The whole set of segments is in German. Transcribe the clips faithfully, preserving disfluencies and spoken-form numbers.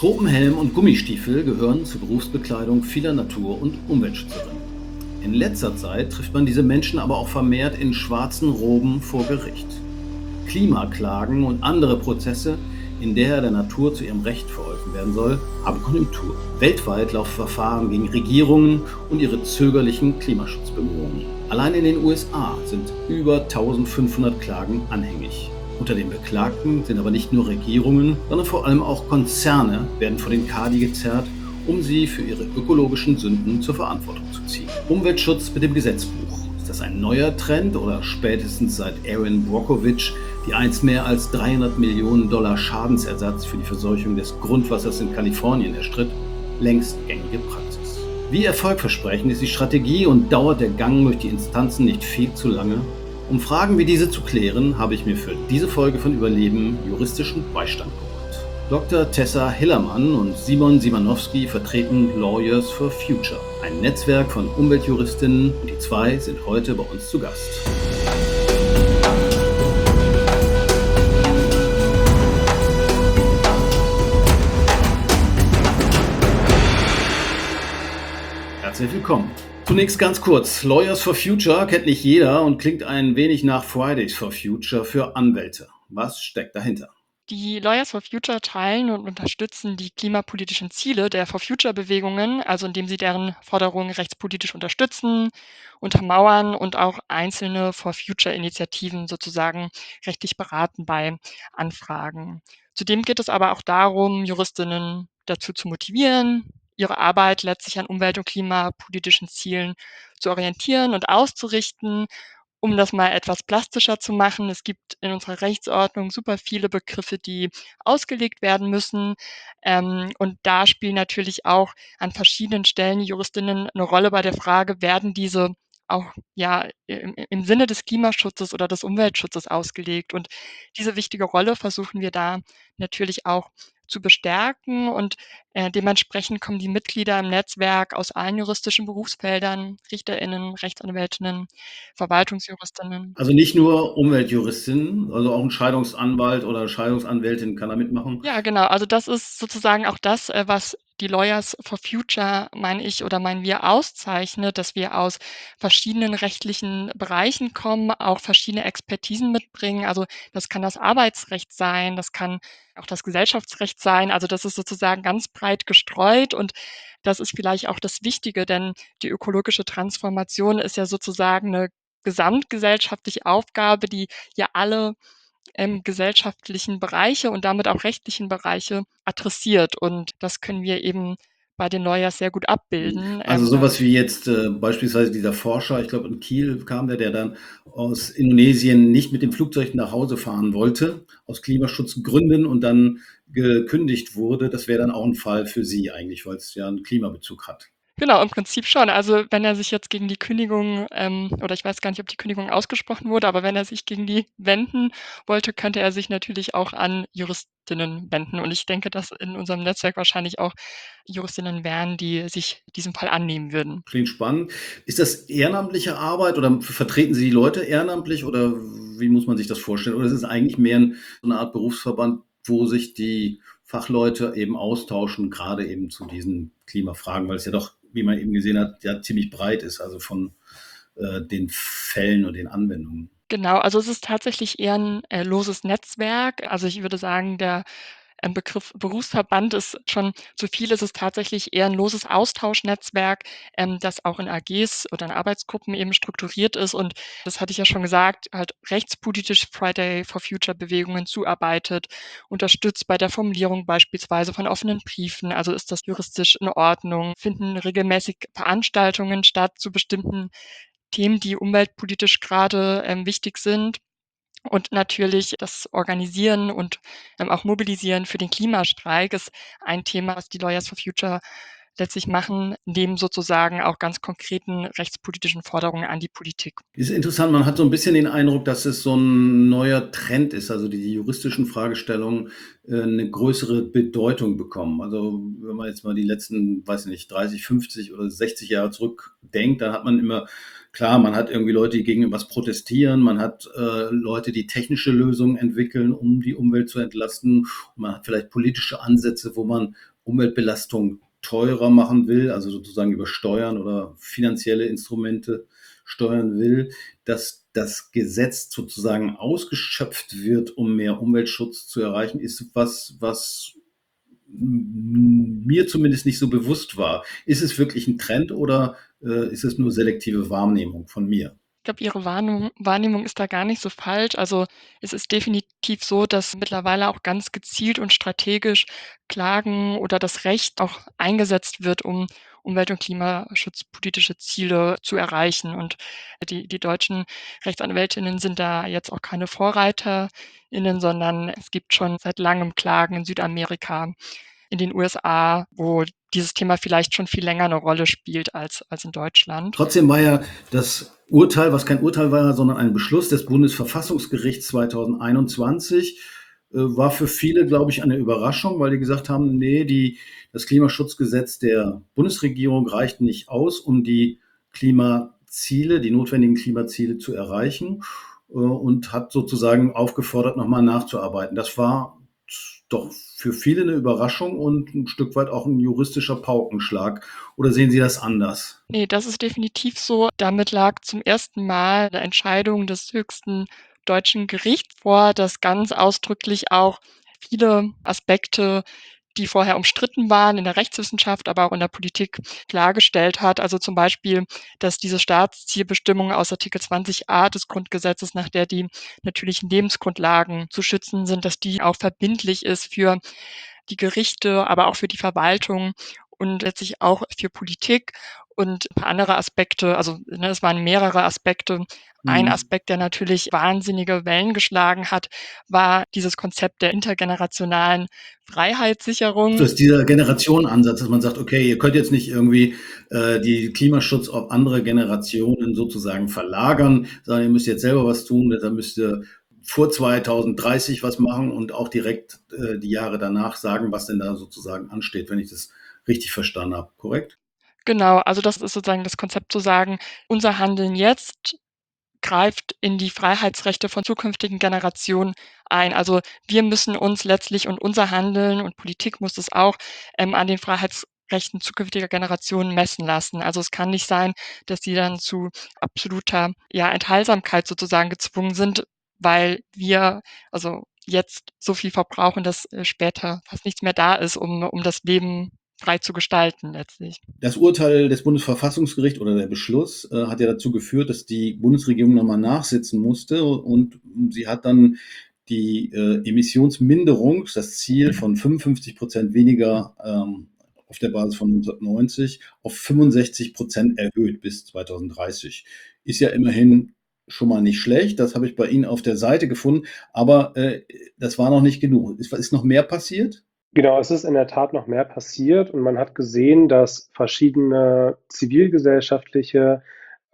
Tropenhelm und Gummistiefel gehören zur Berufsbekleidung vieler Natur- und Umweltschützerinnen. In letzter Zeit trifft man diese Menschen aber auch vermehrt in schwarzen Roben vor Gericht. Klimaklagen und andere Prozesse, in der der Natur zu ihrem Recht verholfen werden soll, haben Konjunktur. Weltweit laufen Verfahren gegen Regierungen und ihre zögerlichen Klimaschutzbemühungen. Allein in den U S A sind über eintausendfünfhundert Klagen anhängig. Unter den Beklagten sind aber nicht nur Regierungen, sondern vor allem auch Konzerne werden vor den Kadi gezerrt, um sie für ihre ökologischen Sünden zur Verantwortung zu ziehen. Umweltschutz mit dem Gesetzbuch. Ist das ein neuer Trend oder spätestens seit Erin Brockovich, die einst mehr als dreihundert Millionen Dollar Schadensersatz für die Verseuchung des Grundwassers in Kalifornien erstritt, längst gängige Praxis? Wie erfolgversprechend ist die Strategie und dauert der Gang durch die Instanzen nicht viel zu lange? Um Fragen wie diese zu klären, habe ich mir für diese Folge von Überleben juristischen Beistand geholt. Doktor Tessa Hillermann und Simon Simanowski vertreten Lawyers for Future, ein Netzwerk von Umweltjuristinnen, und die zwei sind heute bei uns zu Gast. Herzlich willkommen. Zunächst ganz kurz, Lawyers for Future kennt nicht jeder und klingt ein wenig nach Fridays for Future für Anwälte. Was steckt dahinter? Die Lawyers for Future teilen und unterstützen die klimapolitischen Ziele der For Future-Bewegungen, also indem sie deren Forderungen rechtspolitisch unterstützen, untermauern und auch einzelne For Future-Initiativen sozusagen rechtlich beraten bei Anfragen. Zudem geht es aber auch darum, Juristinnen dazu zu motivieren, ihre Arbeit letztlich an umwelt- und klimapolitischen Zielen zu orientieren und auszurichten. Um das mal etwas plastischer zu machen, es gibt in unserer Rechtsordnung super viele Begriffe, die ausgelegt werden müssen. Ähm, und da spielen natürlich auch an verschiedenen Stellen die Juristinnen eine Rolle bei der Frage, werden diese auch ja im, im Sinne des Klimaschutzes oder des Umweltschutzes ausgelegt. Und diese wichtige Rolle versuchen wir da natürlich auch zu bestärken. Und äh, dementsprechend kommen die Mitglieder im Netzwerk aus allen juristischen Berufsfeldern, RichterInnen, Rechtsanwältinnen, Verwaltungsjuristinnen. Also nicht nur Umweltjuristinnen, also auch ein Scheidungsanwalt oder Scheidungsanwältin kann da mitmachen. Ja, genau. Also das ist sozusagen auch das, äh, was die Lawyers for Future, meine ich oder meinen wir, auszeichnet, dass wir aus verschiedenen rechtlichen Bereichen kommen, auch verschiedene Expertisen mitbringen. Also das kann das Arbeitsrecht sein, das kann auch das Gesellschaftsrecht sein. Also das ist sozusagen ganz breit gestreut und das ist vielleicht auch das Wichtige, denn die ökologische Transformation ist ja sozusagen eine gesamtgesellschaftliche Aufgabe, die ja alle ähm, gesellschaftlichen Bereiche und damit auch rechtlichen Bereiche adressiert. Und das können wir eben bei den Lawyers sehr gut abbilden. Also Ähm, da sowas wie jetzt äh, beispielsweise dieser Forscher, ich glaube in Kiel kam der, der dann aus Indonesien nicht mit dem Flugzeug nach Hause fahren wollte, aus Klimaschutzgründen und dann gekündigt wurde. Das wäre dann auch ein Fall für Sie eigentlich, weil es ja einen Klimabezug hat. Genau, im Prinzip schon. Also wenn er sich jetzt gegen die Kündigung, ähm, oder ich weiß gar nicht, ob die Kündigung ausgesprochen wurde, aber wenn er sich gegen die wenden wollte, könnte er sich natürlich auch an Juristinnen wenden. Und ich denke, dass in unserem Netzwerk wahrscheinlich auch Juristinnen wären, die sich diesem Fall annehmen würden. Klingt spannend. Ist das ehrenamtliche Arbeit oder vertreten Sie die Leute ehrenamtlich oder wie muss man sich das vorstellen? Oder ist es eigentlich mehr 'n so 'ne Art Berufsverband, wo sich die Fachleute eben austauschen, gerade eben zu diesen Klimafragen, weil es ja doch, wie man eben gesehen hat, ja ziemlich breit ist, also von, äh, den Fällen und den Anwendungen. Genau, also es ist tatsächlich eher 'n, äh, loses Netzwerk. Also, ich würde sagen, der, ähm, Begriff Berufsverband ist schon zu viel. Es ist tatsächlich eher 'n loses Austauschnetzwerk, ähm, das auch in A Gs oder in Arbeitsgruppen eben strukturiert ist und das hatte ich ja schon gesagt, halt rechtspolitisch Friday for Future Bewegungen zuarbeitet, unterstützt bei der Formulierung beispielsweise von offenen Briefen. Also, ist das juristisch in Ordnung? Finden regelmäßig Veranstaltungen statt zu bestimmten Themen, die umweltpolitisch gerade ähm, wichtig sind. Und natürlich das Organisieren und, ähm, auch Mobilisieren für den Klimastreik ist ein Thema, was die Lawyers for Future letztlich machen, neben sozusagen auch ganz konkreten rechtspolitischen Forderungen an die Politik. Ist interessant, man hat so ein bisschen den Eindruck, dass es so ein neuer Trend ist, also die juristischen Fragestellungen, äh, 'ne größere Bedeutung bekommen. Also, wenn man jetzt mal die letzten, weiß ich nicht, dreißig, fünfzig oder sechzig Jahre zurückdenkt, dann hat man immer klar, man hat irgendwie Leute, die gegen was protestieren, man hat, äh, Leute, die technische Lösungen entwickeln, um die Umwelt zu entlasten. Und man hat vielleicht politische Ansätze, wo man Umweltbelastung teurer machen will, also sozusagen über Steuern oder finanzielle Instrumente steuern will, dass das Gesetz sozusagen ausgeschöpft wird, um mehr Umweltschutz zu erreichen, ist was, was mir zumindest nicht so bewusst war. Ist es wirklich ein Trend oder äh, ist es nur selektive Wahrnehmung von mir? Ich glaube, Ihre Wahrnehmung Wahrnehmung ist da gar nicht so falsch. Also, es ist definitiv so, dass mittlerweile auch ganz gezielt und strategisch Klagen oder das Recht auch eingesetzt wird, um umwelt- und klimaschutzpolitische Ziele zu erreichen. Und die die deutschen Rechtsanwältinnen sind da jetzt auch keine VorreiterInnen, sondern es gibt schon seit Langem Klagen in Südamerika, in den U S A, wo dieses Thema vielleicht schon viel länger eine Rolle spielt als als in Deutschland. Trotzdem war ja das Urteil, was kein Urteil war, sondern ein Beschluss des Bundesverfassungsgerichts zweitausendeinundzwanzig, äh, war für viele, glaube ich, eine Überraschung, weil die gesagt haben, nee, die, das Klimaschutzgesetz der Bundesregierung reicht nicht aus, um die Klimaziele, die notwendigen Klimaziele zu erreichen, äh, und hat sozusagen aufgefordert, nochmal nachzuarbeiten. Das war doch für viele eine Überraschung und ein Stück weit auch ein juristischer Paukenschlag. Oder sehen Sie das anders? Ne, das ist definitiv so. Damit lag zum ersten Mal 'ne Entscheidung des höchsten deutschen Gerichts vor, das ganz ausdrücklich auch viele Aspekte, die vorher umstritten waren in der Rechtswissenschaft, aber auch in der Politik, klargestellt hat. Also, zum Beispiel, dass diese Staatszielbestimmung aus Artikel zwanzig a des Grundgesetzes, nach der die natürlichen Lebensgrundlagen zu schützen sind, dass die auch verbindlich ist für die Gerichte, aber auch für die Verwaltung und letztlich auch für Politik und 'n paar andere Aspekte. Also, ne, es waren mehrere Aspekte. Ein Mhm. Aspekt, der natürlich wahnsinnige Wellen geschlagen hat, war dieses Konzept der intergenerationalen So Freiheitssicherung. ist dieser Generationenansatz, dass man sagt, okay, ihr könnt jetzt nicht irgendwie äh, die Klimaschutz auf andere Generationen sozusagen verlagern, sondern ihr müsst jetzt selber was tun, da müsst ihr vor zweitausenddreißig was machen und auch direkt äh, die Jahre danach sagen, was denn da sozusagen ansteht, wenn ich das richtig verstanden habe, korrekt? Genau, also das ist sozusagen das Konzept zu sagen: „Unser Handeln jetzt greift in die Freiheitsrechte von zukünftigen Generationen ein.“ Also, wir müssen uns letztlich und unser Handeln und Politik muss es auch, ähm, an den Freiheitsrechten zukünftiger Generationen messen lassen. Also, es kann nicht sein, dass die dann zu absoluter, ja, Enthaltsamkeit sozusagen gezwungen sind, weil wir, also, jetzt so viel verbrauchen, dass, äh, später fast nichts mehr da ist, um um das Leben frei zu gestalten letztlich. Das Urteil des Bundesverfassungsgerichts oder der Beschluss äh, hat ja dazu geführt, dass die Bundesregierung nochmal nachsitzen musste und sie hat dann die äh, Emissionsminderung, das Ziel von fünfundfünfzig Prozent weniger ähm, auf der Basis von neunzehnhundertneunzig auf fünfundsechzig Prozent erhöht bis zweitausenddreißig. Ist ja immerhin schon mal nicht schlecht, das habe ich bei Ihnen auf der Seite gefunden, aber äh, das war noch nicht genug. Ist, ist noch mehr passiert? Genau, es ist in der Tat noch mehr passiert und man hat gesehen, dass verschiedene zivilgesellschaftliche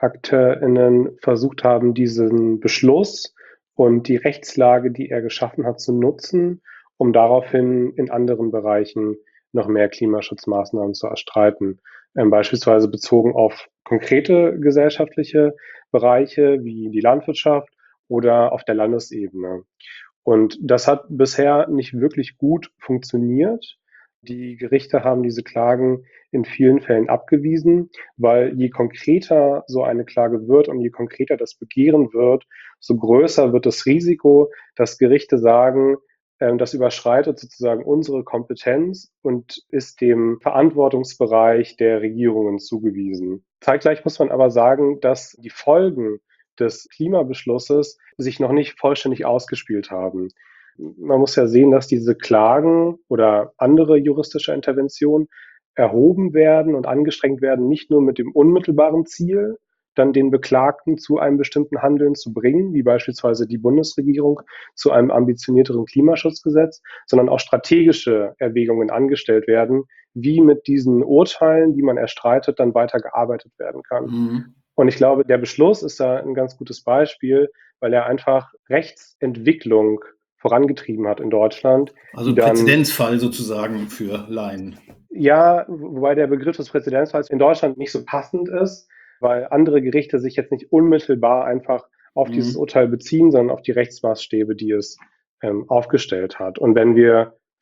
AkteurInnen versucht haben, diesen Beschluss und die Rechtslage, die er geschaffen hat, zu nutzen, um daraufhin in anderen Bereichen noch mehr Klimaschutzmaßnahmen zu erstreiten. Ähm, beispielsweise bezogen auf konkrete gesellschaftliche Bereiche wie die Landwirtschaft oder auf der Landesebene. Und das hat bisher nicht wirklich gut funktioniert. Die Gerichte haben diese Klagen in vielen Fällen abgewiesen, weil je konkreter so eine Klage wird und je konkreter das Begehren wird, so größer wird das Risiko, dass Gerichte sagen, ähm, das überschreitet sozusagen unsere Kompetenz und ist dem Verantwortungsbereich der Regierungen zugewiesen. Zeitgleich muss man aber sagen, dass die Folgen des Klimabeschlusses sich noch nicht vollständig ausgespielt haben. Man muss ja sehen, dass diese Klagen oder andere juristische Interventionen erhoben werden und angestrengt werden, nicht nur mit dem unmittelbaren Ziel, dann den Beklagten zu einem bestimmten Handeln zu bringen, wie beispielsweise die Bundesregierung zu einem ambitionierteren Klimaschutzgesetz, sondern auch strategische Erwägungen angestellt werden, wie mit diesen Urteilen, die man erstreitet, dann weiter gearbeitet werden kann. Mhm. Und ich glaube, der Beschluss ist da ein ganz gutes Beispiel, weil er einfach Rechtsentwicklung vorangetrieben hat in Deutschland, Also die ein dann Präzedenzfall sozusagen für Laien. ja, wobei der Begriff des Präzedenzfalls in Deutschland nicht so passend ist, weil andere Gerichte sich jetzt nicht unmittelbar einfach auf dieses Mhm. Urteil beziehen, sondern auf die Rechtsmaßstäbe, die es ähm, aufgestellt hat. Und wenn wir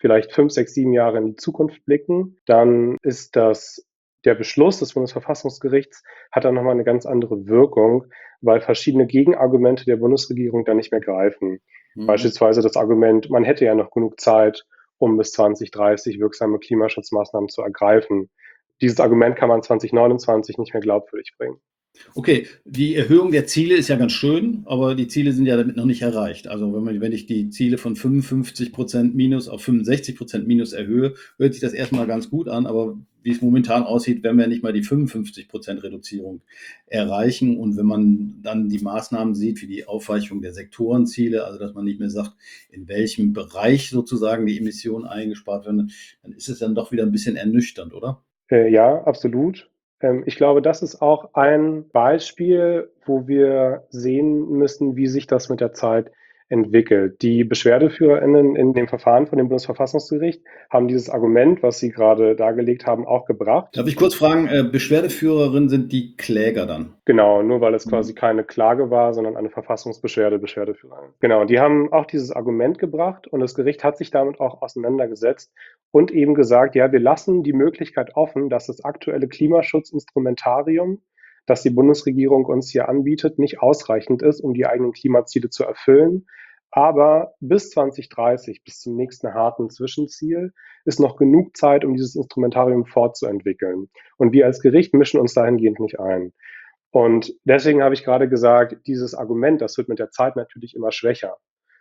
vielleicht fünf, sechs, sieben Jahre in die Zukunft blicken, dann ist das der Beschluss des Bundesverfassungsgerichts hat dann nochmal eine ganz andere Wirkung, weil verschiedene Gegenargumente der Bundesregierung dann nicht mehr greifen. Mhm. Beispielsweise das Argument, man hätte ja noch genug Zeit, um bis zwanzig dreißig wirksame Klimaschutzmaßnahmen zu ergreifen. Dieses Argument kann man zwanzig neunundzwanzig nicht mehr glaubwürdig bringen. Okay, die Erhöhung der Ziele ist ja ganz schön, aber die Ziele sind ja damit noch nicht erreicht. Also wenn man, wenn ich die Ziele von fünfundfünfzig Prozent Minus auf fünfundsechzig Prozent Minus erhöhe, hört sich das erstmal ganz gut an, aber wie es momentan aussieht, werden wir nicht mal die fünfundfünfzig Prozent Reduzierung erreichen. Und wenn man dann die Maßnahmen sieht, wie die Aufweichung der Sektorenziele, also dass man nicht mehr sagt, in welchem Bereich sozusagen die Emissionen eingespart werden, dann ist es dann doch wieder ein bisschen ernüchternd, oder? Äh, ja, absolut. Ähm, ich glaube, das ist auch ein Beispiel, wo wir sehen müssen, wie sich das mit der Zeit entwickelt. Die BeschwerdeführerInnen in dem Verfahren von dem Bundesverfassungsgericht haben dieses Argument, was Sie gerade dargelegt haben, auch gebracht. Darf ich kurz fragen, äh, Beschwerdeführerin sind die Kläger dann? Genau, nur weil es Mhm. quasi keine Klage war, sondern eine Verfassungsbeschwerde, Beschwerdeführerin. Genau, die haben auch dieses Argument gebracht und das Gericht hat sich damit auch auseinandergesetzt und eben gesagt, ja, wir lassen die Möglichkeit offen, dass das aktuelle Klimaschutzinstrumentarium, das die Bundesregierung uns hier anbietet, nicht ausreichend ist, um die eigenen Klimaziele zu erfüllen. Aber bis zwanzig dreißig, bis zum nächsten harten Zwischenziel, ist noch genug Zeit, um dieses Instrumentarium fortzuentwickeln. Und wir als Gericht mischen uns dahingehend nicht ein. Und deswegen habe ich gerade gesagt, dieses Argument, das wird mit der Zeit natürlich immer schwächer.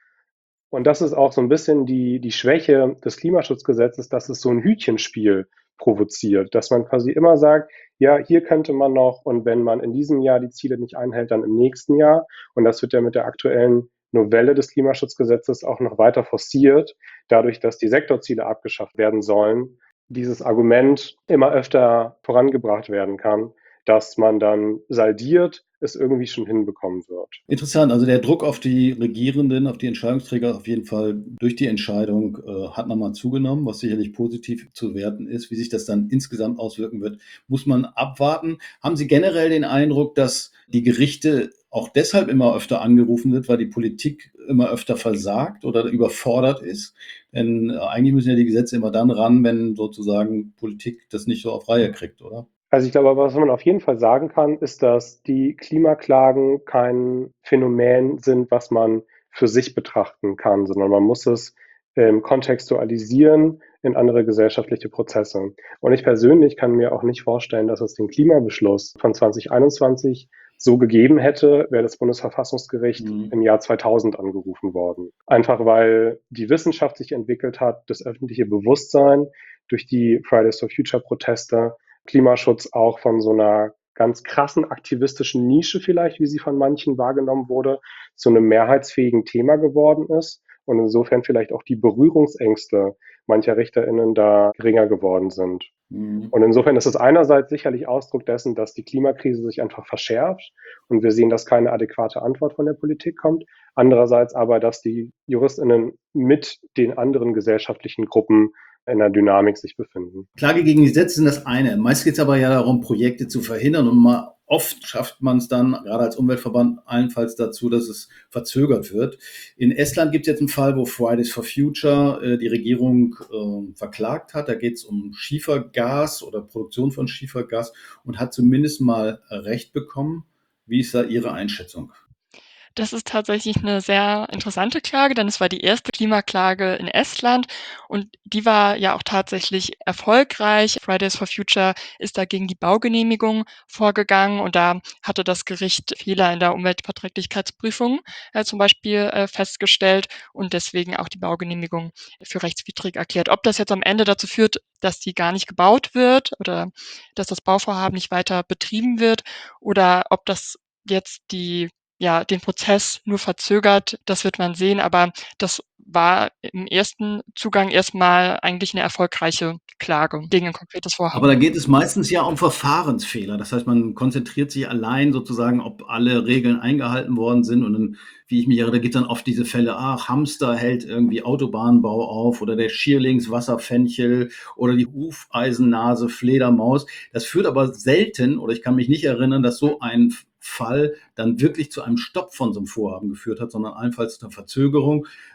Und das ist auch so ein bisschen die, die Schwäche des Klimaschutzgesetzes, dass es so ein Hütchenspiel provoziert, dass man quasi immer sagt, ja, hier könnte man noch und wenn man in diesem Jahr die Ziele nicht einhält, dann im nächsten Jahr. Und das wird ja mit der aktuellen Novelle des Klimaschutzgesetzes auch noch weiter forciert, dadurch, dass die Sektorziele abgeschafft werden sollen, dieses Argument immer öfter vorangebracht werden kann, dass man dann saldiert, es irgendwie schon hinbekommen wird. Interessant, also der Druck auf die Regierenden, auf die Entscheidungsträger auf jeden Fall durch die Entscheidung äh, hat nochmal zugenommen, was sicherlich positiv zu werten ist. Wie sich das dann insgesamt auswirken wird, muss man abwarten. Haben Sie generell den Eindruck, dass die Gerichte auch deshalb immer öfter angerufen wird, weil die Politik immer öfter versagt oder überfordert ist? Denn äh, eigentlich müssen ja die Gesetze immer dann ran, wenn sozusagen Politik das nicht so auf Reihe kriegt, oder? Also ich glaube, was man auf jeden Fall sagen kann, ist, dass die Klimaklagen kein Phänomen sind, was man für sich betrachten kann, sondern man muss es ähm, kontextualisieren in andere gesellschaftliche Prozesse. Und ich persönlich kann mir auch nicht vorstellen, dass es den Klimabeschluss von zwanzig einundzwanzig so gegeben hätte, wäre das Bundesverfassungsgericht Mhm. im Jahr zweitausend angerufen worden. Einfach weil die Wissenschaft sich entwickelt hat, das öffentliche Bewusstsein durch die Fridays for Future Proteste, Klimaschutz auch von so einer ganz krassen aktivistischen Nische vielleicht, wie sie von manchen wahrgenommen wurde, zu einem mehrheitsfähigen Thema geworden ist und insofern vielleicht auch die Berührungsängste mancher RichterInnen da geringer geworden sind. Mhm. Und insofern ist es einerseits sicherlich Ausdruck dessen, dass die Klimakrise sich einfach verschärft und wir sehen, dass keine adäquate Antwort von der Politik kommt. Andererseits aber, dass die JuristInnen mit den anderen gesellschaftlichen Gruppen in der Dynamik sich befinden. Klage gegen die Gesetze sind das eine. Meist geht es aber ja darum, Projekte zu verhindern und mal oft schafft man es dann, gerade als Umweltverband, allenfalls dazu, dass es verzögert wird. In Estland gibt es jetzt einen Fall, wo Fridays for Future äh, die Regierung äh, verklagt hat. Da geht es um Schiefergas oder Produktion von Schiefergas und hat zumindest mal Recht bekommen. Wie ist da Ihre Einschätzung? Das ist tatsächlich eine sehr interessante Klage, denn es war die erste Klimaklage in Estland und die war ja auch tatsächlich erfolgreich. Fridays for Future ist da gegen die Baugenehmigung vorgegangen und da hatte das Gericht Fehler in der Umweltverträglichkeitsprüfung äh, zum Beispiel äh, festgestellt und deswegen auch die Baugenehmigung für rechtswidrig erklärt. Ob das jetzt am Ende dazu führt, dass die gar nicht gebaut wird oder dass das Bauvorhaben nicht weiter betrieben wird oder ob das jetzt die ja, den Prozess nur verzögert, das wird man sehen, aber das war im ersten Zugang erstmal eigentlich eine erfolgreiche Klage gegen ein konkretes Aber Vorhaben. da geht es meistens ja um Verfahrensfehler. Das heißt, man konzentriert sich allein sozusagen, ob alle Regeln eingehalten worden sind. Und dann, wie ich mich erinnere, gibt es dann oft diese Fälle, ach, Hamster hält irgendwie Autobahnbau auf oder der Schierlings Wasserfenchel oder die Hufeisennase Fledermaus. Das führt aber selten, oder ich kann mich nicht erinnern, dass so ein Fall dann wirklich zu einem Stopp von so einem Vorhaben geführt hat, sondern allenfalls zu einer Verzögerung.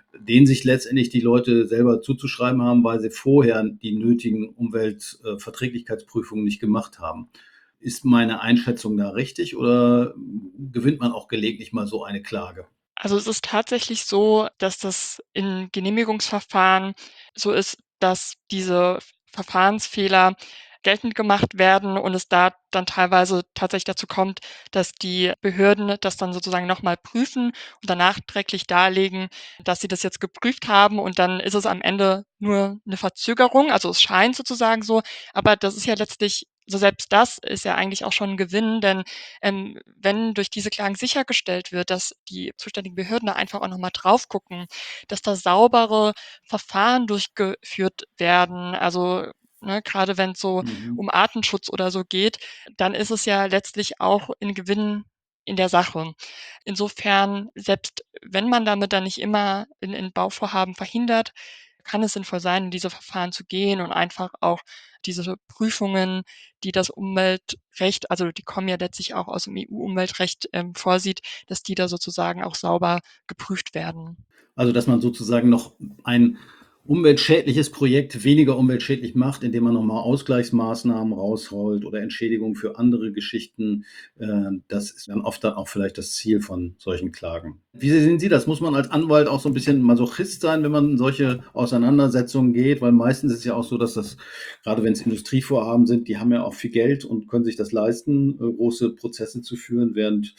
den sich letztendlich die Leute selber zuzuschreiben haben, weil sie vorher die nötigen Umweltverträglichkeitsprüfungen nicht gemacht haben. Ist meine Einschätzung da richtig oder gewinnt man auch gelegentlich mal so eine Klage? Also, es ist tatsächlich so, dass das in Genehmigungsverfahren so ist, dass diese Verfahrensfehler geltend gemacht werden und es da dann teilweise tatsächlich dazu kommt, dass die Behörden das dann sozusagen noch mal prüfen und dann nachträglich darlegen, dass sie das jetzt geprüft haben und dann ist es am Ende nur 'ne Verzögerung. Also, es scheint sozusagen so, aber das ist ja letztlich so selbst das ist ja eigentlich auch schon 'n Gewinn, denn, ähm, wenn durch diese Klagen sichergestellt wird, dass die zuständigen Behörden da einfach auch noch mal drauf gucken, dass da saubere Verfahren durchgeführt werden, also, ne, grade wenn's so Mhm. um Artenschutz oder so geht, dann ist es ja letztlich auch 'n Gewinn in der Sache. Insofern, selbst wenn man damit dann nicht immer 'n 'n Bauvorhaben verhindert, kann es sinnvoll sein, in diese Verfahren zu gehen und einfach auch diese Prüfungen, die das Umweltrecht also, die kommen ja letztlich auch aus'm E U-Umweltrecht, ähm, vorsieht, dass die da sozusagen auch sauber geprüft werden. Also, dass man sozusagen noch ein umweltschädliches Projekt weniger umweltschädlich macht, indem man noch mal Ausgleichsmaßnahmen rausholt oder Entschädigung für andere Geschichten. Äh, das ist dann oft dann auch vielleicht das Ziel von solchen Klagen. Wie sehen Sie das? Muss man als Anwalt auch so 'n bisschen Masochist sein, wenn man in solche Auseinandersetzungen geht? Weil meistens ist es ja auch so, dass das grade wenn's Industrievorhaben sind, die haben ja auch viel Geld und können sich das leisten, äh, große Prozesse zu führen, während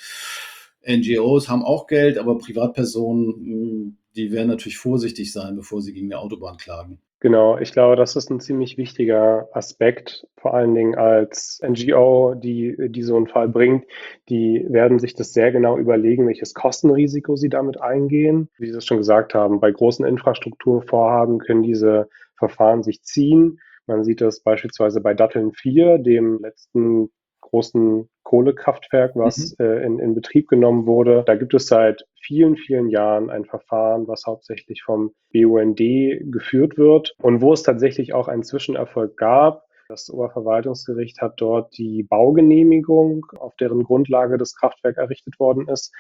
N G Os haben auch Geld, aber Privatpersonen, hm, die werden natürlich vorsichtig sein, bevor sie gegen 'ne Autobahn klagen. Genau, ich glaube, das ist 'n ziemlich wichtiger Aspekt, vor allen Dingen als N G O, die die so 'n Fall bringt. Die werden sich das sehr genau überlegen, welches Kostenrisiko sie damit eingehen. Wie Sie es schon gesagt haben, bei großen Infrastrukturvorhaben können diese Verfahren sich ziehen. Man sieht das beispielsweise bei Datteln vier, dem letzten großen Kohlekraftwerk, Mhm. was, äh, in in Betrieb genommen wurde. Da gibt es seit vielen, vielen Jahren ein Verfahren, was hauptsächlich vom B U N D geführt wird und wo es tatsächlich auch einen Zwischenerfolg gab. Das Oberverwaltungsgericht hat dort die Baugenehmigung, auf deren Grundlage das Kraftwerk errichtet worden ist,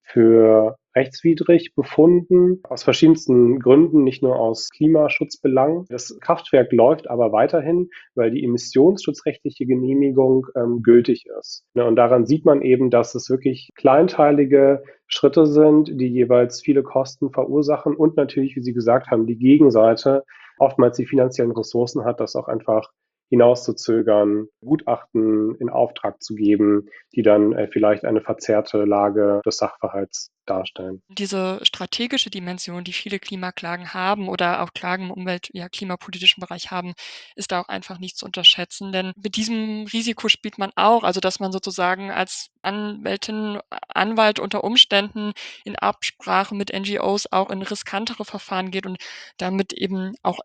für rechtswidrig befunden, aus verschiedensten Gründen, nicht nur aus Klimaschutzbelangen. Das Kraftwerk läuft aber weiterhin, weil die emissionsschutzrechtliche Genehmigung, ähm, gültig ist, ne? Und daran sieht man eben, dass es wirklich kleinteilige Schritte sind, die jeweils viele Kosten verursachen und natürlich, wie Sie gesagt haben, die Gegenseite oftmals die finanziellen Ressourcen hat, das auch einfach hinauszuzögern, Gutachten in Auftrag zu geben, die dann, äh, vielleicht eine verzerrte Lage des Sachverhalts darstellen. Diese strategische Dimension, die viele Klimaklagen haben oder auch Klagen im Umwelt ja, klimapolitischen Bereich haben, ist da auch einfach nicht zu unterschätzen, denn mit diesem Risiko spielt man auch, also, dass man sozusagen als Anwältin, A Anwalt unter Umständen in Absprache mit N G Os auch in riskantere Verfahren geht und damit eben auch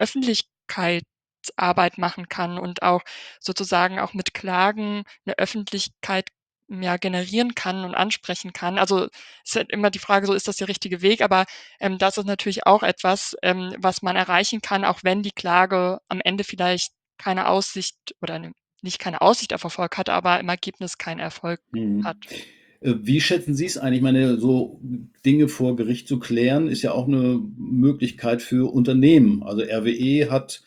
Öffentlichkeitsarbeit machen kann und auch sozusagen auch mit Klagen 'ne Öffentlichkeit, ja, generieren kann und ansprechen kann. Also, ist halt immer die Frage so, ist das der richtige Weg? Aber, ähm, das ist natürlich auch etwas, ähm, was man erreichen kann, auch wenn die Klage am Ende vielleicht keine Aussicht oder 'ne nicht keine Aussicht auf Erfolg hat, aber im Ergebnis keinen Erfolg Mhm. hat. Äh, wie schätzen Sie's ein? Ich meine, so Dinge vor Gericht zu klären, ist ja auch 'ne Möglichkeit für Unternehmen. Also, R W E hat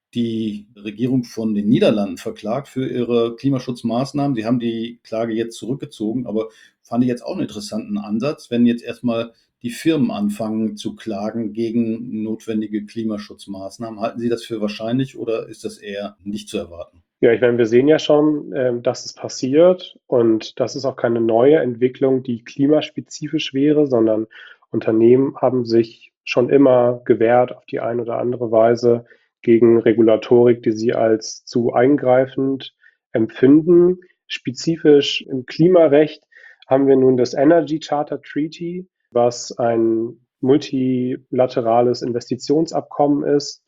die Regierung von den Niederlanden verklagt für ihre Klimaschutzmaßnahmen. Die haben die Klage jetzt zurückgezogen, aber fand ich jetzt auch 'n interessanten Ansatz, wenn jetzt erst mal die Firmen anfangen zu klagen gegen notwendige Klimaschutzmaßnahmen. Halten Sie das für wahrscheinlich oder ist das eher nicht zu erwarten? Ja, ich meine, wir sehen ja schon, ähm, dass es passiert und das ist auch keine neue Entwicklung, die klimaspezifisch wäre, sondern Unternehmen haben sich schon immer gewehrt auf die eine oder andere Weise gegen Regulatorik, die sie als zu eingreifend empfinden. Spezifisch im Klimarecht haben wir nun das Energy Charter Treaty, was ein multilaterales Investitionsabkommen ist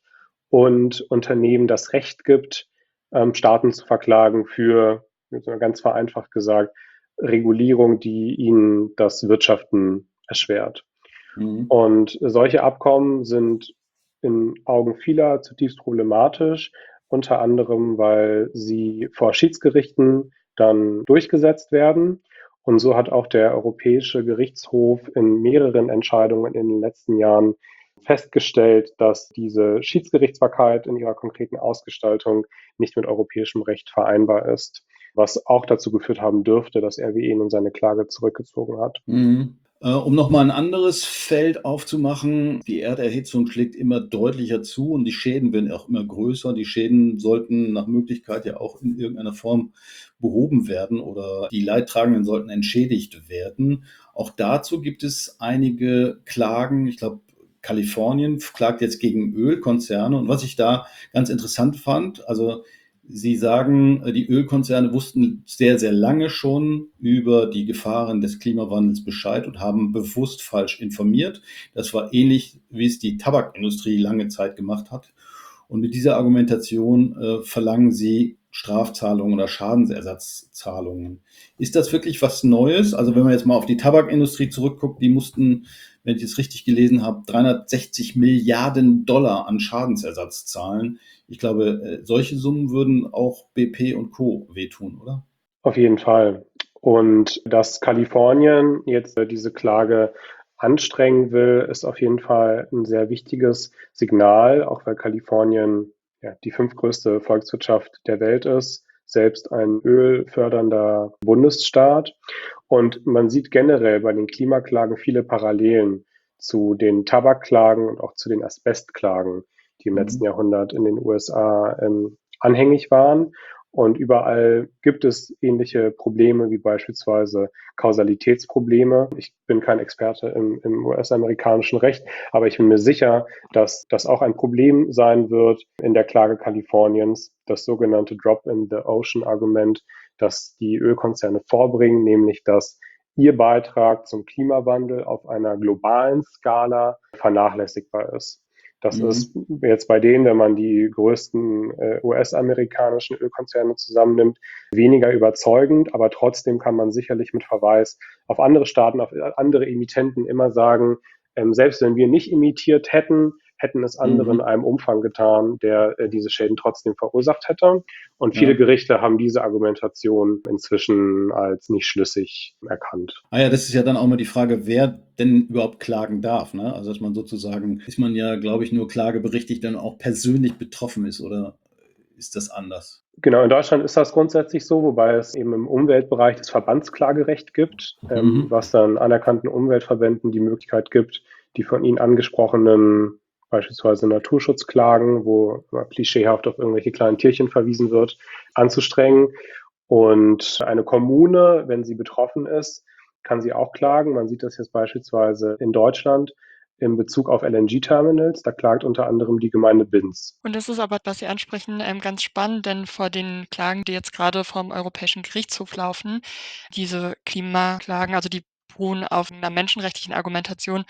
und Unternehmen das Recht gibt, ähm, Staaten zu verklagen für, jetzt mal ganz vereinfacht gesagt, Regulierung, die ihnen das Wirtschaften erschwert. Mhm. Und solche Abkommen sind in Augen vieler zutiefst problematisch, unter anderem, weil sie vor Schiedsgerichten dann durchgesetzt werden. Und so hat auch der Europäische Gerichtshof in mehreren Entscheidungen in den letzten Jahren festgestellt, dass diese Schiedsgerichtsbarkeit in ihrer konkreten Ausgestaltung nicht mit europäischem Recht vereinbar ist, was auch dazu geführt haben dürfte, dass R W E nun seine Klage zurückgezogen hat. Mhm. Äh, um nochmal ein anderes Feld aufzumachen, die Erderhitzung schlägt immer deutlicher zu und die Schäden werden auch immer größer. Die Schäden sollten nach Möglichkeit ja auch in irgendeiner Form behoben werden oder die Leidtragenden sollten entschädigt werden. Auch dazu gibt es einige Klagen. Ich glaube, Kalifornien klagt jetzt gegen Ölkonzerne. Und was ich da ganz interessant fand, also Sie sagen, die Ölkonzerne wussten sehr, sehr lange schon über die Gefahren des Klimawandels Bescheid und haben bewusst falsch informiert. Das war ähnlich, wie es die Tabakindustrie lange Zeit gemacht hat. Und mit dieser Argumentation äh, verlangen sie Strafzahlungen oder Schadensersatzzahlungen. Ist das wirklich was Neues? Also wenn man jetzt mal auf die Tabakindustrie zurückguckt, die mussten, wenn ich es richtig gelesen habe, dreihundertsechzig Milliarden Dollar an Schadensersatz zahlen. Ich glaube, solche Summen würden auch B P und Co. wehtun, oder? Auf jeden Fall. Und dass Kalifornien jetzt diese Klage anstrengen will, ist auf jeden Fall ein sehr wichtiges Signal, auch weil Kalifornien ja, die fünftgrößte Volkswirtschaft der Welt ist, selbst ein ölfördernder Bundesstaat. Und man sieht generell bei den Klimaklagen viele Parallelen zu den Tabakklagen und auch zu den Asbestklagen, die im mhm. letzten Jahrhundert in den U S A ähm, anhängig waren. Und überall gibt es ähnliche Probleme wie beispielsweise Kausalitätsprobleme. Ich bin kein Experte im, im U S-amerikanischen Recht, aber ich bin mir sicher, dass das auch ein Problem sein wird in der Klage Kaliforniens, das sogenannte Drop-in-the-Ocean-Argument, das die Ölkonzerne vorbringen, nämlich dass ihr Beitrag zum Klimawandel auf einer globalen Skala vernachlässigbar ist. Das mhm. ist jetzt bei denen, wenn man die größten äh, U S-amerikanischen Ölkonzerne zusammennimmt, weniger überzeugend, aber trotzdem kann man sicherlich mit Verweis auf andere Staaten, auf andere Emittenten immer sagen, ähm, selbst wenn wir nicht emittiert hätten, hätten es andere mhm. in einem Umfang getan, der äh, diese Schäden trotzdem verursacht hätte. Und viele ja. Gerichte haben diese Argumentation inzwischen als nicht schlüssig erkannt. Ah ja, das ist ja dann auch mal die Frage, wer denn überhaupt klagen darf, ne? Also dass man sozusagen, ist man ja, glaube ich, nur klageberechtigt, dann auch persönlich betroffen ist, oder ist das anders? Genau, in Deutschland ist das grundsätzlich so, wobei es eben im Umweltbereich das Verbandsklagerecht gibt, mhm. ähm, was dann anerkannten Umweltverbänden die Möglichkeit gibt, die von Ihnen angesprochenen beispielsweise Naturschutzklagen, wo klischeehaft auf irgendwelche kleinen Tierchen verwiesen wird, anzustrengen. Und eine Kommune, wenn sie betroffen ist, kann sie auch klagen. Man sieht das jetzt beispielsweise in Deutschland in Bezug auf L N G-Terminals. Da klagt unter anderem die Gemeinde Binz. Und das ist aber, was Sie ansprechen, ganz spannend, denn vor den Klagen, die jetzt gerade vom Europäischen Gerichtshof laufen, diese Klimaklagen, also die beruhen auf einer menschenrechtlichen Argumentation,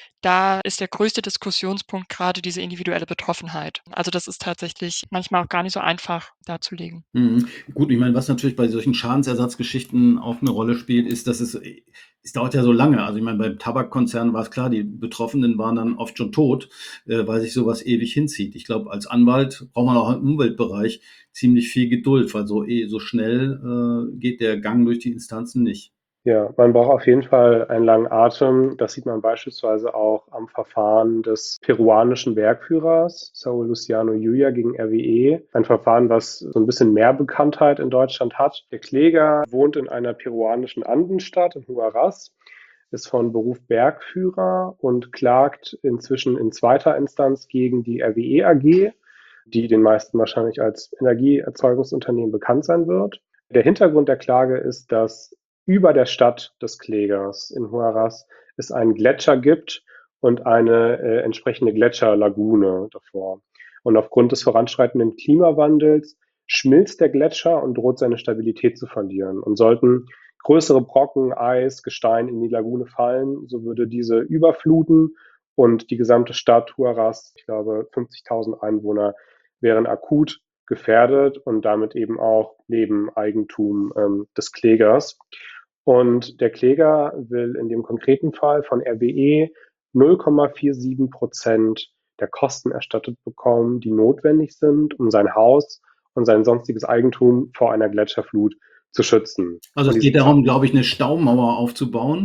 da ist der größte Diskussionspunkt gerade diese individuelle Betroffenheit. Also das ist tatsächlich manchmal auch gar nicht so einfach darzulegen. Mhm. Gut, ich meine, was natürlich bei solchen Schadensersatzgeschichten auch eine Rolle spielt, ist, dass es, es dauert ja so lange. Also ich meine, beim Tabakkonzern war es klar, die Betroffenen waren dann oft schon tot, äh, weil sich sowas ewig hinzieht. Ich glaube, als Anwalt braucht man auch im Umweltbereich ziemlich viel Geduld, weil so, so schnell äh, geht der Gang durch die Instanzen nicht. Ja, man braucht auf jeden Fall einen langen Atem. Das sieht man beispielsweise auch am Verfahren des peruanischen Bergführers Saul Luciano Yuya gegen R W E. Ein Verfahren, was so ein bisschen mehr Bekanntheit in Deutschland hat. Der Kläger wohnt in einer peruanischen Andenstadt in Huaraz, ist von Beruf Bergführer und klagt inzwischen in zweiter Instanz gegen die R W E A G, die den meisten wahrscheinlich als Energieerzeugungsunternehmen bekannt sein wird. Der Hintergrund der Klage ist, dass über der Stadt des Klägers in Huaraz es einen Gletscher gibt und eine äh, entsprechende Gletscherlagune davor. Und aufgrund des voranschreitenden Klimawandels schmilzt der Gletscher und droht seine Stabilität zu verlieren. Und sollten größere Brocken, Eis, Gestein in die Lagune fallen, so würde diese überfluten und die gesamte Stadt Huaraz, ich glaube fünfzigtausend Einwohner, wären akut gefährdet und damit eben auch Leben, Eigentum ähm, des Klägers. Und der Kläger will in dem konkreten Fall von R W E null Komma siebenundvierzig Prozent der Kosten erstattet bekommen, die notwendig sind, um sein Haus und sein sonstiges Eigentum vor einer Gletscherflut zu schützen. Also es geht darum, glaube ich, eine Staumauer aufzubauen,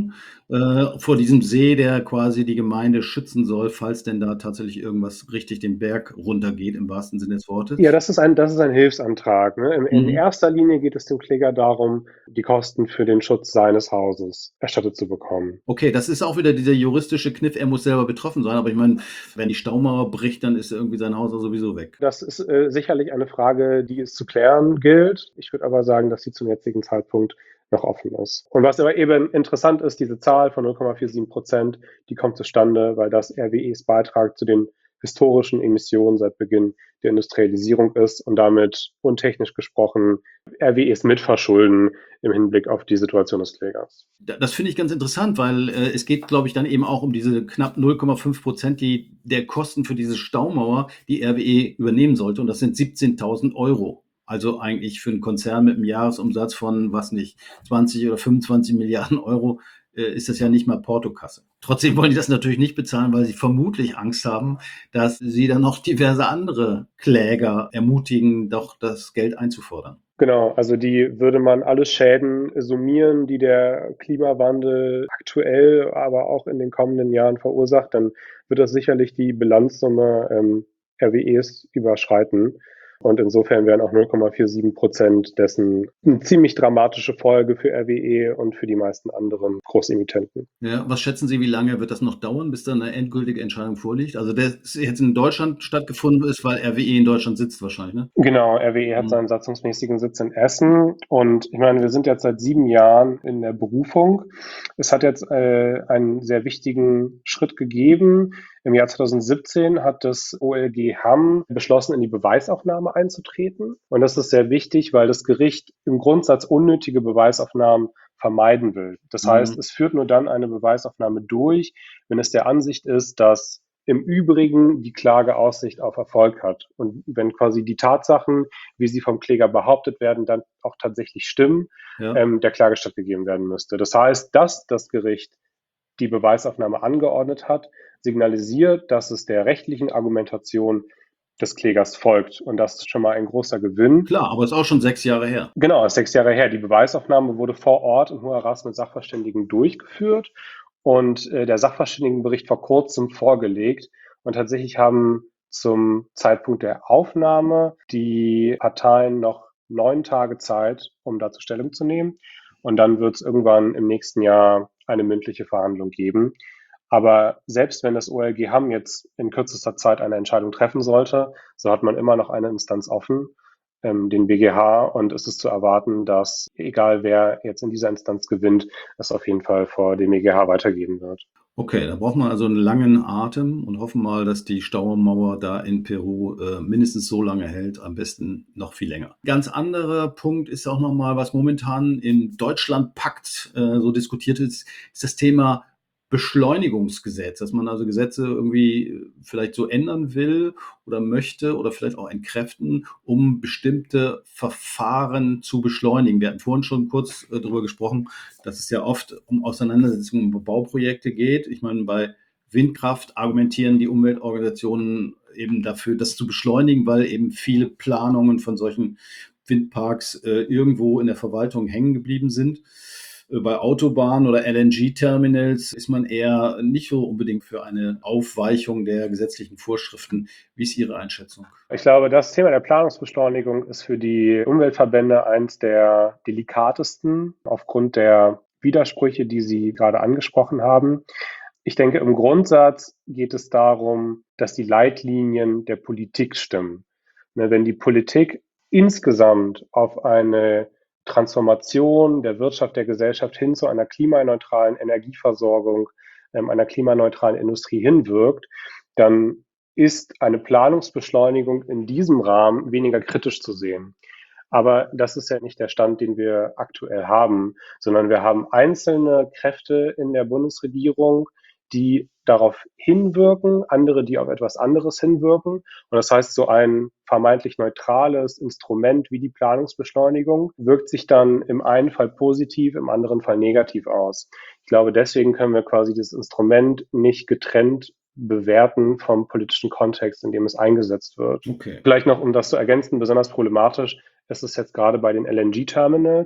äh, vor diesem See, der quasi die Gemeinde schützen soll, falls denn da tatsächlich irgendwas richtig den Berg runtergeht, im wahrsten Sinne des Wortes. Ja, das ist ein das ist ein Hilfsantrag, ne? In in Mhm. erster Linie geht es dem Kläger darum, die Kosten für den Schutz seines Hauses erstattet zu bekommen. Okay, das ist auch wieder dieser juristische Kniff, er muss selber betroffen sein, aber ich meine, wenn die Staumauer bricht, dann ist irgendwie sein Haus ja sowieso weg. Das ist, äh, sicherlich eine Frage, die es zu klären gilt. Ich würde aber sagen, dass sie zum jetzigen Zeitpunkt noch offen ist. Und was aber eben interessant ist, diese Zahl von null Komma siebenundvierzig Prozent, die kommt zustande, weil das R W Es Beitrag zu den historischen Emissionen seit Beginn der Industrialisierung ist und damit untechnisch gesprochen R W Es mitverschulden im Hinblick auf die Situation des Klägers. Da- Das finde ich ganz interessant, weil äh, es geht, glaube ich, dann eben auch um diese knapp null Komma fünf Prozent die, der Kosten für diese Staumauer, die R W E übernehmen sollte. Und das sind siebzehntausend Euro. Also eigentlich für einen Konzern mit einem Jahresumsatz von, was nicht, zwanzig oder fünfundzwanzig Milliarden Euro äh, ist das ja nicht mal Portokasse. Trotzdem wollen die das natürlich nicht bezahlen, weil sie vermutlich Angst haben, dass sie dann noch diverse andere Kläger ermutigen, doch das Geld einzufordern. Genau, also die würde man alle Schäden summieren, die der Klimawandel aktuell, aber auch in den kommenden Jahren verursacht, dann wird das sicherlich die Bilanzsumme ähm, R W Es überschreiten. Und insofern wären auch null Komma siebenundvierzig Prozent dessen eine ziemlich dramatische Folge für R W E und für die meisten anderen Großemittenten. Ja, was schätzen Sie, wie lange wird das noch dauern, bis dann eine endgültige Entscheidung vorliegt? Also der ist jetzt in Deutschland stattgefunden ist, weil R W E in Deutschland sitzt wahrscheinlich, ne? Genau, R W E hat Mhm. seinen satzungsmäßigen Sitz in Essen und ich meine, wir sind jetzt seit sieben Jahren in der Berufung. Es hat jetzt äh, einen sehr wichtigen Schritt gegeben. Im Jahr zweitausendsiebzehn hat das O L G Hamm beschlossen, in die Beweisaufnahme einzutreten. Und das ist sehr wichtig, weil das Gericht im Grundsatz unnötige Beweisaufnahmen vermeiden will. Das heißt, Mhm. es führt nur dann eine Beweisaufnahme durch, wenn es der Ansicht ist, dass im Übrigen die Klage Aussicht auf Erfolg hat. Und wenn quasi die Tatsachen, wie sie vom Kläger behauptet werden, dann auch tatsächlich stimmen, Ja. ähm, der Klage stattgegeben werden müsste. Das heißt, dass das Gericht die Beweisaufnahme angeordnet hat, signalisiert, dass es der rechtlichen Argumentation des Klägers folgt. Und das ist schon mal ein großer Gewinn. Klar, aber ist auch schon sechs Jahre her. Genau, ist sechs Jahre her. Die Beweisaufnahme wurde vor Ort in Hoher Rast mit Sachverständigen durchgeführt und äh, der Sachverständigenbericht vor kurzem vorgelegt. Und tatsächlich haben zum Zeitpunkt der Aufnahme die Parteien noch neun Tage Zeit, um dazu Stellung zu nehmen. Und dann wird es irgendwann im nächsten Jahr eine mündliche Verhandlung geben. Aber selbst wenn das O L G Hamm jetzt in kürzester Zeit eine Entscheidung treffen sollte, so hat man immer noch eine Instanz offen, ähm, den B G H, und es ist zu erwarten, dass egal wer jetzt in dieser Instanz gewinnt, es auf jeden Fall vor dem B G H weitergehen wird. Okay, da braucht man also einen langen Atem und hoffen mal, dass die Staumauer da in Peru äh, mindestens so lange hält, am besten noch viel länger. Ganz anderer Punkt ist auch nochmal, was momentan in Deutschland packt, äh, so diskutiert ist, ist das Thema Beschleunigungsgesetz, dass man also Gesetze irgendwie vielleicht so ändern will oder möchte oder vielleicht auch entkräften, um bestimmte Verfahren zu beschleunigen. Wir hatten vorhin schon kurz äh, darüber gesprochen, dass es ja oft um Auseinandersetzungen um Bauprojekte geht. Ich meine, bei Windkraft argumentieren die Umweltorganisationen eben dafür, das zu beschleunigen, weil eben viele Planungen von solchen Windparks äh, irgendwo in der Verwaltung hängen geblieben sind. Bei Autobahnen oder L N G-Terminals ist man eher nicht so unbedingt für eine Aufweichung der gesetzlichen Vorschriften. Wie ist Ihre Einschätzung? Ich glaube, das Thema der Planungsbeschleunigung ist für die Umweltverbände eins der delikatesten aufgrund der Widersprüche, die Sie gerade angesprochen haben. Ich denke, im Grundsatz geht es darum, dass die Leitlinien der Politik stimmen. Wenn die Politik insgesamt auf eine Transformation der Wirtschaft, der Gesellschaft hin zu einer klimaneutralen Energieversorgung, ähm, einer klimaneutralen Industrie hinwirkt, dann ist eine Planungsbeschleunigung in diesem Rahmen weniger kritisch zu sehen. Aber das ist ja nicht der Stand, den wir aktuell haben, sondern wir haben einzelne Kräfte in der Bundesregierung, die darauf hinwirken, andere, die auf etwas anderes hinwirken. Und das heißt, so ein vermeintlich neutrales Instrument wie die Planungsbeschleunigung wirkt sich dann im einen Fall positiv, im anderen Fall negativ aus. Ich glaube, deswegen können wir quasi das Instrument nicht getrennt bewerten vom politischen Kontext, in dem es eingesetzt wird. Okay. Vielleicht noch, um das zu ergänzen, besonders problematisch ist es jetzt gerade bei den L N G-Terminals,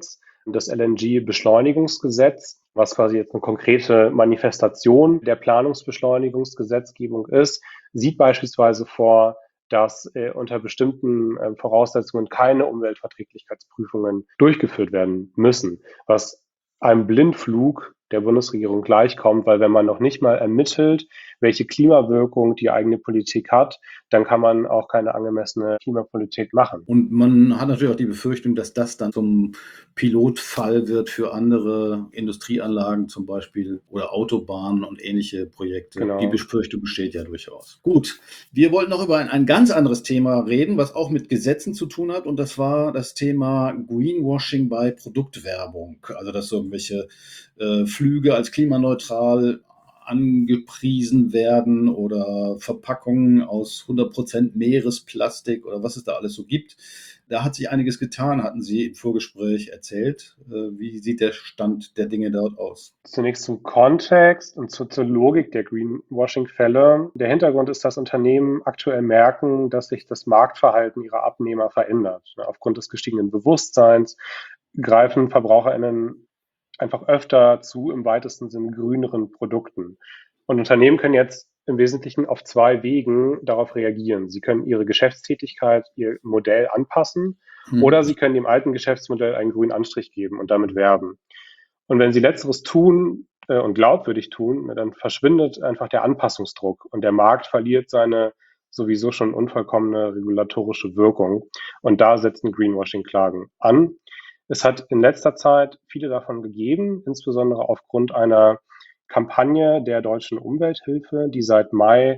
Das L N G-Beschleunigungsgesetz, was quasi jetzt eine konkrete Manifestation der Planungsbeschleunigungsgesetzgebung ist, sieht beispielsweise vor, dass äh, unter bestimmten äh, Voraussetzungen keine Umweltverträglichkeitsprüfungen durchgeführt werden müssen, was einem Blindflug der Bundesregierung gleichkommt, weil wenn man noch nicht mal ermittelt, welche Klimawirkung die eigene Politik hat, dann kann man auch keine angemessene Klimapolitik machen. Und man hat natürlich auch die Befürchtung, dass das dann zum Pilotfall wird für andere Industrieanlagen zum Beispiel oder Autobahnen und ähnliche Projekte. Genau. Die Befürchtung besteht ja durchaus. Gut, wir wollten noch über ein, ein ganz anderes Thema reden, was auch mit Gesetzen zu tun hat, und das war das Thema Greenwashing bei Produktwerbung. Also dass so irgendwelche äh, Flüge als klimaneutral angepriesen werden oder Verpackungen aus hundert Prozent Meeresplastik oder was es da alles so gibt. Da hat sich einiges getan, hatten Sie im Vorgespräch erzählt. Wie sieht der Stand der Dinge dort aus? Zunächst zum Kontext und zur, zur Logik der Greenwashing-Fälle. Der Hintergrund ist, dass Unternehmen aktuell merken, dass sich das Marktverhalten ihrer Abnehmer verändert. Aufgrund des gestiegenen Bewusstseins greifen VerbraucherInnen einfach öfter zu im weitesten Sinne grüneren Produkten. Und Unternehmen können jetzt im Wesentlichen auf zwei Wegen darauf reagieren. Sie können ihre Geschäftstätigkeit, ihr Modell anpassen, hm. oder sie können dem alten Geschäftsmodell einen grünen Anstrich geben und damit werben. Und wenn sie Letzteres tun äh, und glaubwürdig tun, dann verschwindet einfach der Anpassungsdruck und der Markt verliert seine sowieso schon unvollkommene regulatorische Wirkung. Und da setzen Greenwashing-Klagen an. Es hat in letzter Zeit viele davon gegeben, insbesondere aufgrund einer Kampagne der Deutschen Umwelthilfe, die seit Mai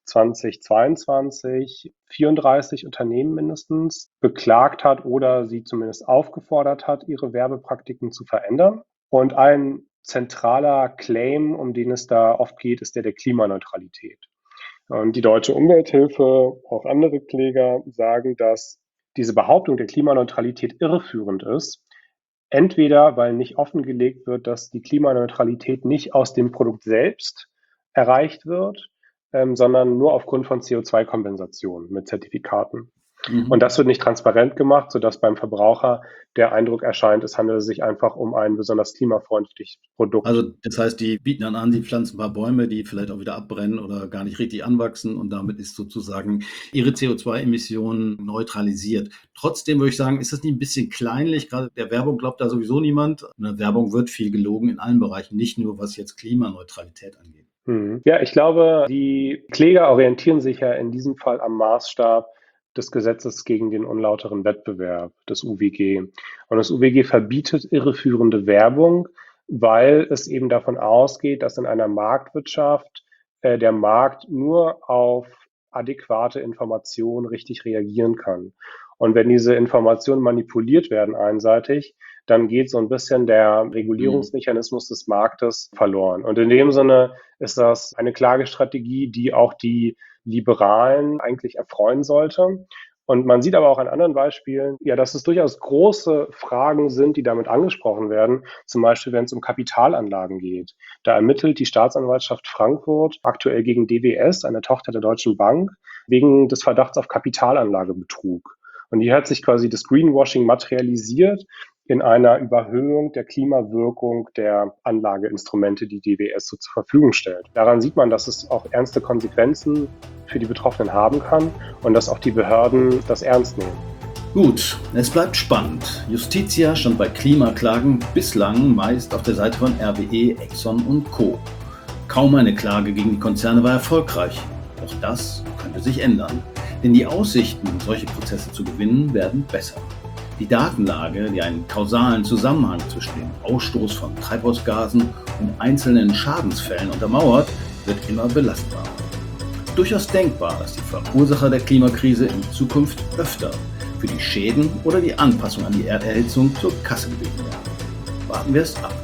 zweitausendzweiundzwanzig vierunddreißig Unternehmen mindestens beklagt hat oder sie zumindest aufgefordert hat, ihre Werbepraktiken zu verändern. Und ein zentraler Claim, um den es da oft geht, ist der der Klimaneutralität. Und die Deutsche Umwelthilfe, auch andere Kläger sagen, dass diese Behauptung der Klimaneutralität irreführend ist, entweder weil nicht offengelegt wird, dass die Klimaneutralität nicht aus dem Produkt selbst erreicht wird, ähm, sondern nur aufgrund von C O zwei Kompensation mit Zertifikaten. Mhm. Und das wird nicht transparent gemacht, sodass beim Verbraucher der Eindruck erscheint, es handelt sich einfach um ein besonders klimafreundliches Produkt. Also das heißt, die bieten dann an, die pflanzen ein paar Bäume, die vielleicht auch wieder abbrennen oder gar nicht richtig anwachsen, und damit ist sozusagen ihre C O zwei Emissionen neutralisiert. Trotzdem würde ich sagen, ist das nicht ein bisschen kleinlich? Gerade der Werbung glaubt da sowieso niemand. In der Werbung wird viel gelogen in allen Bereichen, nicht nur was jetzt Klimaneutralität angeht. Mhm. Ja, ich glaube, die Kläger orientieren sich ja in diesem Fall am Maßstab des Gesetzes gegen den unlauteren Wettbewerb, des U W G. Und das U W G verbietet irreführende Werbung, weil es eben davon ausgeht, dass in einer Marktwirtschaft äh, der Markt nur auf adäquate Informationen richtig reagieren kann. Und wenn diese Informationen manipuliert werden einseitig, dann geht so ein bisschen der Regulierungsmechanismus des Marktes verloren. Und in dem Sinne ist das eine Klagestrategie, die auch die Liberalen eigentlich erfreuen sollte. Und man sieht aber auch an anderen Beispielen, ja, dass es durchaus große Fragen sind, die damit angesprochen werden. Zum Beispiel, wenn es um Kapitalanlagen geht. Da ermittelt die Staatsanwaltschaft Frankfurt aktuell gegen D W S, eine Tochter der Deutschen Bank, wegen des Verdachts auf Kapitalanlagebetrug. Und hier hat sich quasi das Greenwashing materialisiert in einer Überhöhung der Klimawirkung der Anlageinstrumente, die D W S so zur Verfügung stellt. Daran sieht man, dass es auch ernste Konsequenzen für die Betroffenen haben kann und dass auch die Behörden das ernst nehmen. Gut, es bleibt spannend. Justitia stand bei Klimaklagen bislang meist auf der Seite von R W E, Exxon und Co. Kaum eine Klage gegen die Konzerne war erfolgreich. Doch das könnte sich ändern. Denn die Aussichten, solche Prozesse zu gewinnen, werden besser. Die Datenlage, die einen kausalen Zusammenhang zwischen dem Ausstoß von Treibhausgasen und einzelnen Schadensfällen untermauert, wird immer belastbarer. Durchaus denkbar, dass die Verursacher der Klimakrise in Zukunft öfter für die Schäden oder die Anpassung an die Erderhitzung zur Kasse gebeten werden. Warten wir es ab.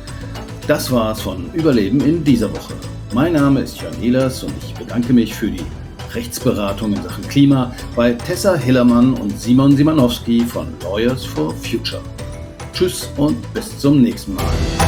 Das war's von Überleben in dieser Woche. Mein Name ist Jörn Ehlers und ich bedanke mich für die Rechtsberatung in Sachen Klima bei Tessa Hillermann und Simon Simanowski von Lawyers for Future. Tschüss und bis zum nächsten Mal.